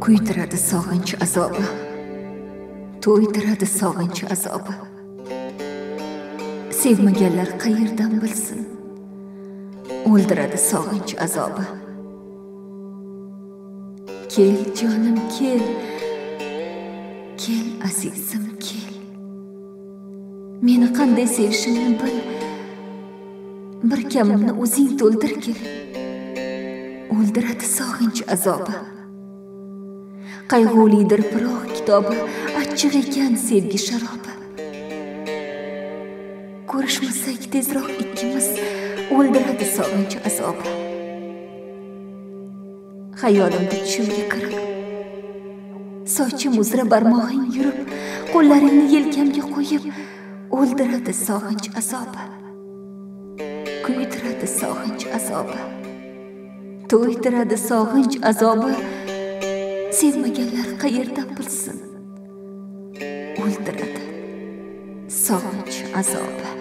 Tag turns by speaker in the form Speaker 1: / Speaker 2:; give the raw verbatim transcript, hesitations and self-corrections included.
Speaker 1: Kuydiradi sog'inch azobi, to'ydiradi sog'inch azobi. Sevmaganlar qayerdan bilsin, o'ldiradi sog'inch azobi. Kel jonim kel, kel azizim kel. Meni qanday sevishimni bil, bir kamimni o'zing to'ldir kel. O'ldiradi sog'inch azobi. Qayg'ulidir biroq kitobi, achchiq ekan sevgi sharobi. Ko'rishmasak tezroq ikkimiz, o'ldiradi sog'inch azobi. Xayolimda tushimga kirib, sochim uzra barmog'ing yurib, qo'llaringni yelkamga qo'yib, o'ldiradi sog'inch azobi. Kuydiradi sog'inch azobi, to'ydiradi sog'inch azobi. Sevmaganlar qayerdan bilsin, o'ldiradi sog'inch azobi.